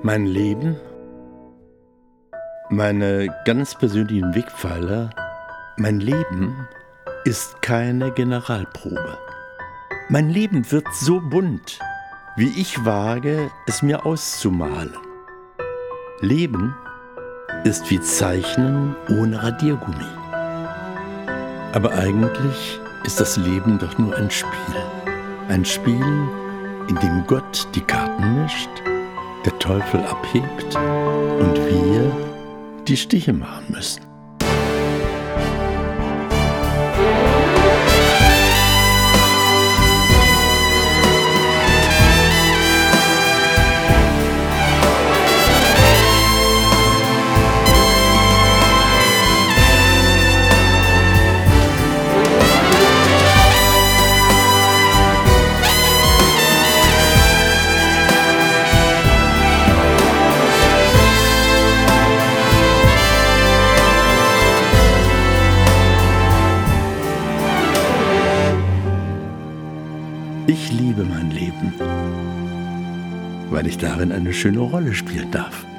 Mein Leben, meine ganz persönlichen Wegpfeiler, mein Leben ist keine Generalprobe. Mein Leben wird so bunt, wie ich wage, es mir auszumalen. Leben ist wie Zeichnen ohne Radiergummi. Aber eigentlich ist das Leben doch nur ein Spiel. Ein Spiel, in dem Gott die Karten mischt, der Teufel abhebt und wir die Stiche machen müssen. Ich liebe mein Leben, weil ich darin eine schöne Rolle spielen darf.